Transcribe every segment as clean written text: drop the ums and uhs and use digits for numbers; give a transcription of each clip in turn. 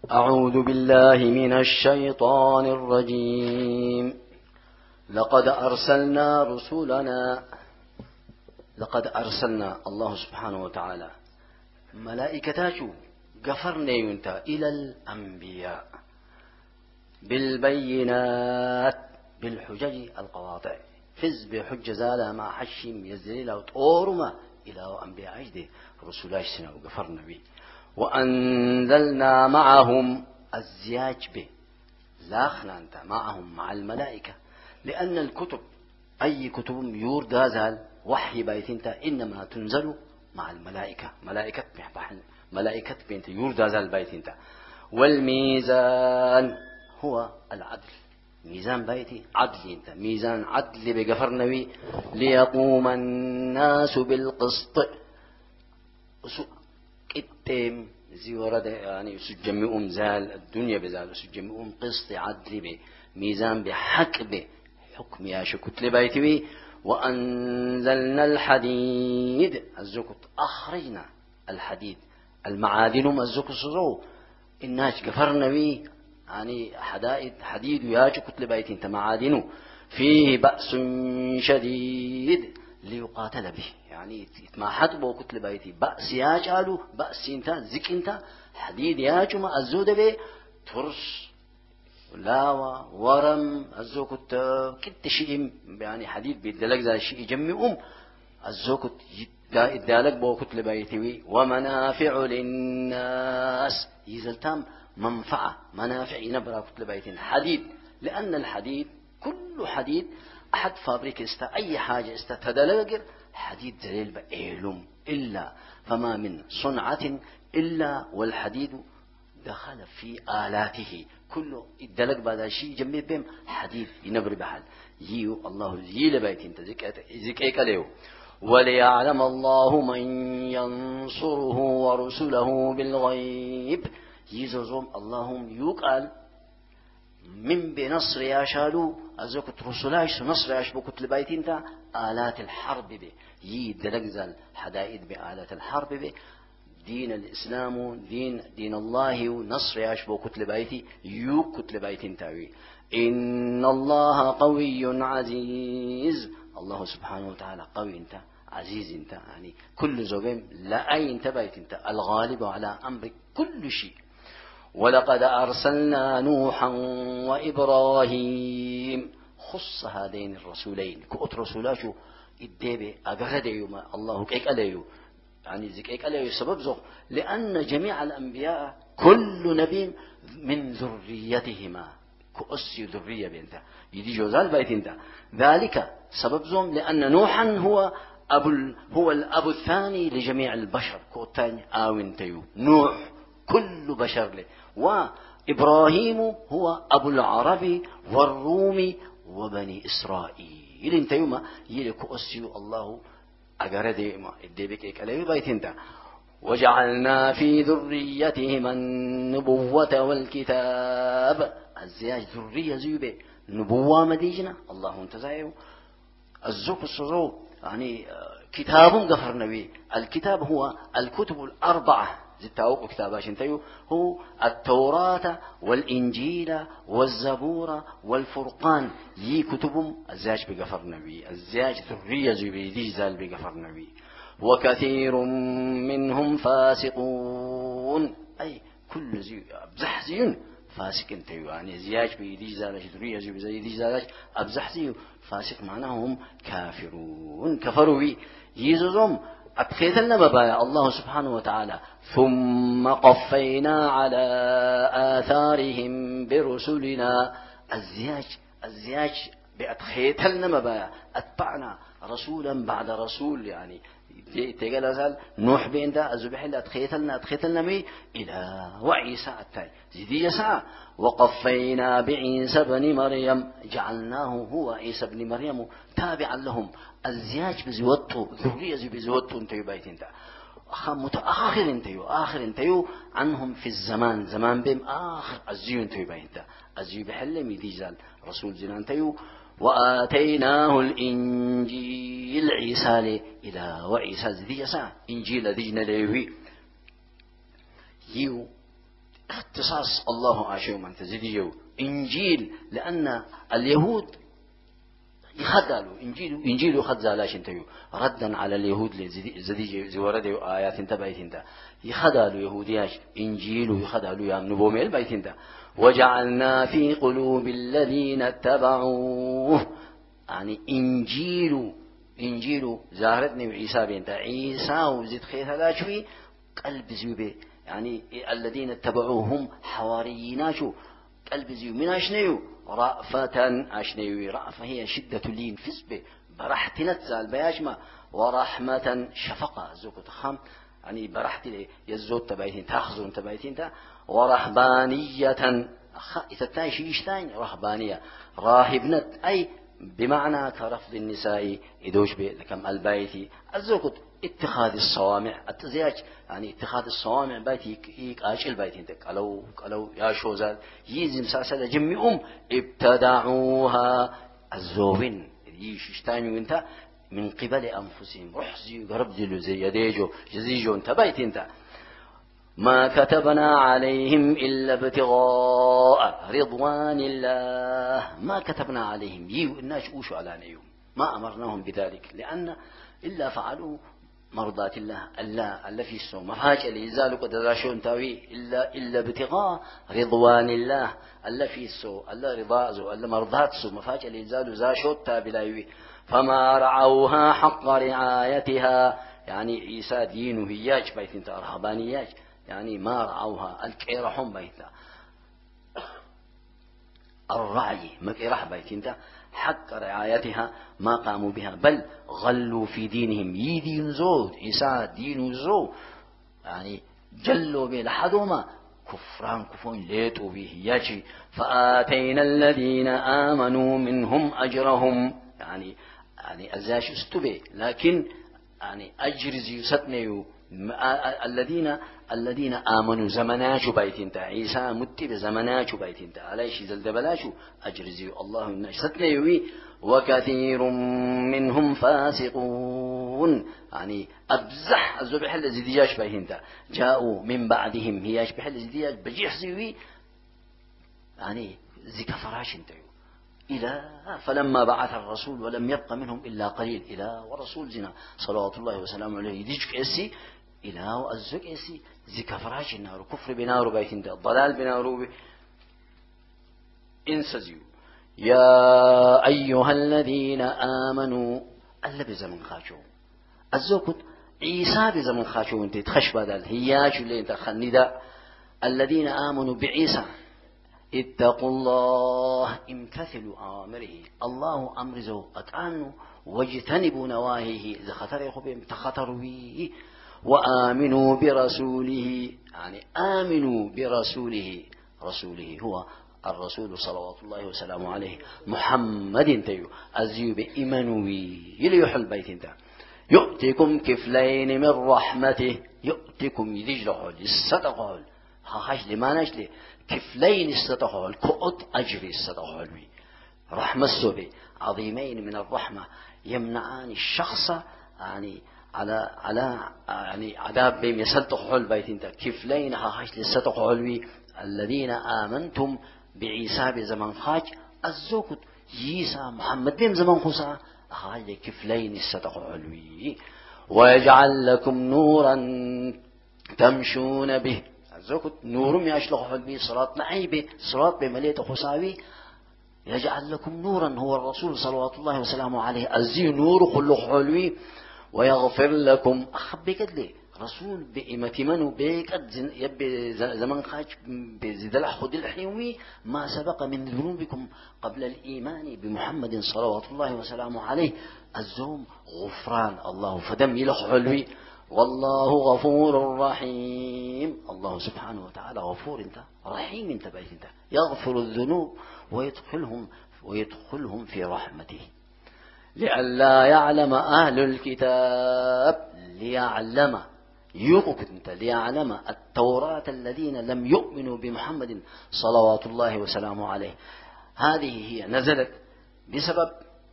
أعوذ بالله من الشيطان الرجيم. لقد أرسلنا الله سبحانه وتعالى ملائكته غفرنا ينتا إلى الأنبياء بالبينات بالحجج القواطع فز بحجة زالة مع حشم يزدري له طورما إلى أنبياء عجده رسول عشنا وغفرنا به. وأنزلنا معهم الزياج به لاخنا أنت معهم مع الملائكة، لأن الكتب أي كتب يورد هذا وحي بيت انت إنما تنزل مع الملائكة، ملائكة بنت يورد هذا البيت انت. والميزان هو العدل، ميزان بيتي عدل انت، ميزان عدل بغفرنا بي ليقوم الناس بالقسط. قدام زي ورد يعني سجمئهم زال الدنيا بزال سجمئهم قسط عدل به ميزان بحق به حكم يا شكت لبيت به. وأنزلنا الحديد الزكت أخرجنا الحديد المعادن الزكت صزو الناس غفرنا به يعني حديد يا شكت لبيت انت معادنه فيه بأس شديد ليقاتل به، يعني ما حطبوا كتل بيتي بأس ياجالو بأس انت زك انت حديد ياجما الزود به ترس لاوا ورم الزوكت كنت شيء يعني حديد بيدلك ذا شيء يجمعهم الزوكت يدالك بو كتل بيتي. ومنافع للناس يزلتام منافع ينبرا كتل بيتين حديد، لأن الحديد كل حديد أحد فابريك أي حاجة تدلقر حديد دليل بأيلم إلا فما من صنعة إلا والحديد دخل في آلاته كله الدلق بعد شيء جنب بهم حديد ينبر بحال يو الله يل بيت انت زكيك له. وليعلم الله من ينصره ورسله بالغيب يزوم اللهم يقال من بنصر يا شالو أزوكت رسولاش نصر ياش بوكت لبيت انت آلات الحرب به يدلقزل حدائد بآلات الحرب به. دين الإسلام دين الله ونصر ياش بوكت لبيتي يوكت لبيت انتاوي. إن الله قوي عزيز الله سبحانه وتعالى قوي انت عزيز انت يعني كل زوجين لا أي انت بيت انت الغالب على أمر كل شيء. ولقد أرسلنا نوحا وإبراهيم خص هذين الرسولين كؤت رسولاشو الدبي أجرديو ما الله كيك عليه يعني زكيك عليه سبب زخ لأن جميع الأنبياء كل نبي من ذريتهما كأسي ذرية بنت يدي جوزال بيت انت ذلك سبب زهم لأن نوحا هو الأب الثاني لجميع البشر كوتاني آوينتيو نوح كل بشر له. وإبراهيم هو أبو العرب والروم وبني إسرائيل انت يوم يلك أسيو الله أجرد ما الدبك إكلي بيت انت. وجعلنا في ذريتهما النبوة والكتاب الزياج ذرية زيبة نبوة مديجنا الله انتزايو الزوك الصزو يعني كتاب غفر نبي. الكتاب هو الكتب الأربعة زتاوك كتاباش انتيو هو التوراة والإنجيل والزبور والفرقان يي كتبهم الزاج بغفر نبي الزاج ذرية زيبة دي زال بغفر نبي. وكثير منهم فاسقون أي كل زي أبزح زيون فاسق انتيو يعني زياج بيدي زالش ذرية زيبة زي دي زالش أبزح زيو فاسق معناهم كافرون كفروا بي يزوزهم أبخيثلنا ببايا الله سبحانه وتعالى. ثم قفينا على آثارهم برسلنا الزياج بأتخيثلنا مبايا أتبعنا رسولا بعد رسول يعني تقال أزال نوح بين ده أزبح الله أتخيثلنا مي إلى وعيسى التالي زيدي ساعة. وقفينا بعيسى بن مريم جعلناه هو عيسى بن مريم تابعا لهم الزياج بزوتو ذرية بزوتو انتيو بيت انت متأخر انتيو عنهم في الزمان زمان بهم آخر الزيو انتيو بيت انت الزيو بحلم يديزال رسول زنا انتيو. وآتيناه الإنجيل عيسى إلى وعيسى زدي سا إنجيل ديجنا ليوي يو اختصاص الله عاشوا من تزيديو إنجيل لأن اليهود يخدلوا إنجيل يخد زالاش انتيو ردا على اليهود زديج زورد آيات انت بيت انت يخدلوا يهودياش إنجيل يخدلوا يا نبوم البيت انت وجعلنا في قلوب الذين اتبعوه يعني إنجيل زهرتني وعيسى بنت عيسى وزيد خير هذا شوي قلب زيوبه يعني الذين اتبعوهم حواريين شو قلب زيو من أشنيو رأفة أشنيو رأفة هي شدة اللين فسبه برحت نتزال بياشما ورحمة شفقة زوكو تخام يعني برحت لي يزود تبايتين تاخذون تبايتين تا ورهبانية إتتاي شيشتاين رهبانية راهبنت أي بمعنى كرفض النساء إدوش بكم البيت الزوكت اتخاذ الصوامع التزياج يعني اتخاذ الصوامع بيتي يك البيت انتك قالوا يا شوزال يزم ساسل جميعهم ابتدعوها الزوين يشتاني انت من قبل انفسهم روح زي قرب زي يديجو جزيجو انت بيت انت ما كتبنا عليهم إلا ابتغاء رضوان الله ما كتبنا عليهم يو الناس اوشوا على نيوم ما أمرناهم بذلك لأن إلا فعلوا مرضات الله ألا في السوء ما فاج اللي يزالوا قد راشون تاوي إلا ابتغاء رضوان الله ألا في السوء ألا رضاء ألا مرضات سوء ما فاج اللي يزالوا زاشوت تابلاوي فما رعوها حق رعايتها يعني عيسى دينه هياج بيت انت رهبانياج يعني ما رعوها الكيرحهم بيتا الرعي ما كيرح بيت انت حق رعايتها ما قاموا بها بل غلوا في دينهم يدين زود عيسى دين زود يعني جلوا به لحدهما كفران كفون ليتوا به يجي فآتينا الذين آمنوا منهم أجرهم يعني أزاش استبه لكن يعني أجر زيوستنيو الذين آمنوا زمناش بيتنتا عيسى متب زمناش بيتنتا عليش زلدبلاشو أجرزي الله النشتنا يوي وكثير منهم فاسقون يعني أبزح الزبح الذي دياش بيتنتا جاءوا من بعدهم هياش بحل زدياش بجيح زيوي يعني زي كفراش انتيو إلى فلما بعث الرسول ولم يبق منهم إلا قليل إلى ورسول زنا صلوات الله وسلامه عليه يديك إسي إلى وأزك إسي زي كفراش النار كفر بنار بيتين ضلال بنار انسزيو يا أيها الذين آمنوا ألا بزمن خاشوا الزوكت عيسى بزمن خاشوا انت تخش بدل هياش اللي انت خندا الذين آمنوا بعيسى اتقوا الله امتثلوا أوامره الله أمرزوا أتعنوا واجتنبوا نواهيه إذا خطر يخبهم تخطروا به وآمنوا برسوله يعني آمنوا برسوله رسوله هو الرسول صلوات الله وسلامه عليه محمد تيو أزيو بإيمانوي يليحل بيت انت يؤتكم كفلين من رحمته يؤتكم يدجلحول الصدقول هاش لما نشلي كفلين الصدقول كؤت أجري الصدقول رحمة السبي عظيمين من الرحمة يمنعان الشخص يعني على يعني عذاب بهم يصدقوا البيت انت كفلين هاش للصدق علوي الذين آمنتم بعيسى بزمن خاج الزوكت عيسى محمد بهم زمن خصا هاي كفلين الصدق علوي ويجعل لكم نورا تمشون به الزوكت نور يشلق به صراط نعيبه صراط بمليت خصاوي يجعل لكم نورا هو الرسول صلوات الله وسلامه عليه الزي نور خلق علوي ويغفر لكم أخبك لي رسول بإمتمنوا بيك يبي زمن خاج بزيد الأخذ الحيوي ما سبق من ذنوبكم قبل الإيمان بمحمد صلوات الله وسلامه عليه الزوم غفران الله فدم يلخ علوي والله غفور رحيم الله سبحانه وتعالى غفور انت رحيم انت بيت انت يغفر الذنوب ويدخلهم في رحمته لئلا يعلم أهل الكتاب ليعلم التوراة الذين لم يؤمنوا بمحمد صلوات الله وسلامه عليه هذه هي نزلت بسبب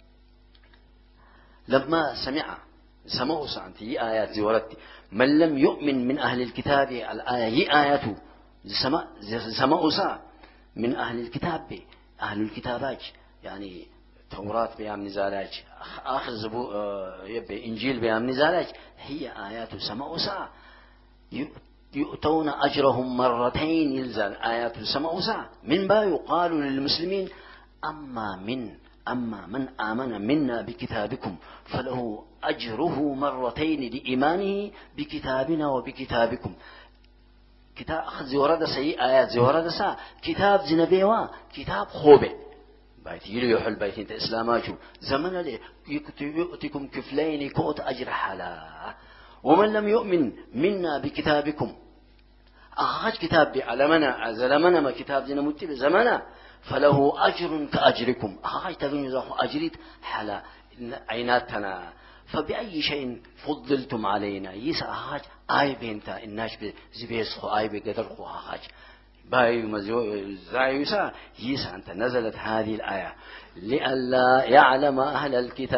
لما سمعوا سعنتي آيات زورتي من لم يؤمن من أهل الكتاب الآية هي آياته سماء سا من أهل الكتاب بي أهل الكتابات يعني توراة بيام نزالاج آخر يبي إنجيل بيام نزالاج هي آيات سماء سا يؤتون أجرهم مرتين يلزال آيات السماء سا من با يقال للمسلمين أما من آمن منا بكتابكم فله أجره مرتين لإيمانه بكتابنا وبكتابكم كتاب أخذ زورة سي آيات زورة سا كتاب زنبيوا كتاب خوبه بيت يحل بيت انت إسلاماته زمن لي يؤتكم كفلين كوت أجر حلا ومن لم يؤمن منا بكتابكم أخذ كتاب بعلمنا زلمنا ما كتاب زنا متب زمنا فله أجر كأجركم أخذ تغني أجريت حلا عيناتنا فبأي شيء فضلتم علينا يسا أخذ آي بنتا الناش بزبيسخو آي بقدرخو أخذ باي زايوسا يسا أنت نزلت هذه الآية لئلا يعلم أهل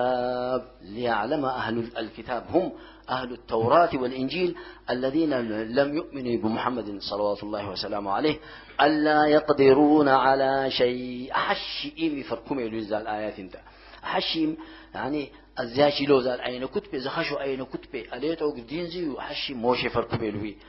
الكتاب هم أهل التوراة والإنجيل الذين لم يؤمنوا بمحمد صلوات الله وسلامه عليه ألا يقدرون على شيء أحشي فركم يلوز الآيات انت أحشي يعني الزياشي لوز أين كتب زخشوا أين كتب أليتوا قدين زي وحشي موشي فركم يلوي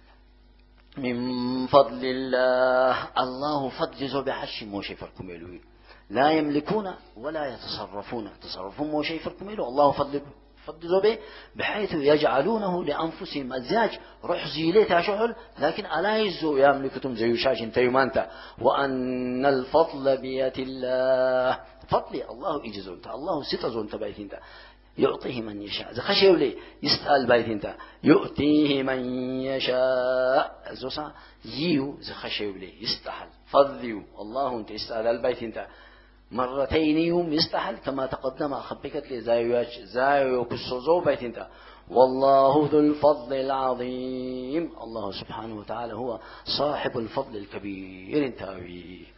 من فضل الله فضل بحشي موشي فركم يلوي لا يملكون ولا يتصرفون موشي فركم يلوي الله فضل به بحيث يجعلونه لأنفسهم الزاج روح زيلتها شغل لكن ألا يزو يملكتم زي شاش تيمانتا وأن الفضل بيد الله فضل الله إجزون الله ستزون بيت يعطيه من يشاء إذا خشيوا لي يسأل بيت يؤتيه من يشاء زوسا يو إذا خشيوا لي يستحل فضلوا الله أنت يسأل البيت مرتين يوم يستحل كما تقدم أخبكت لي زايو كسوزو بيت انت والله ذو الفضل العظيم الله سبحانه وتعالى هو صاحب الفضل الكبير انت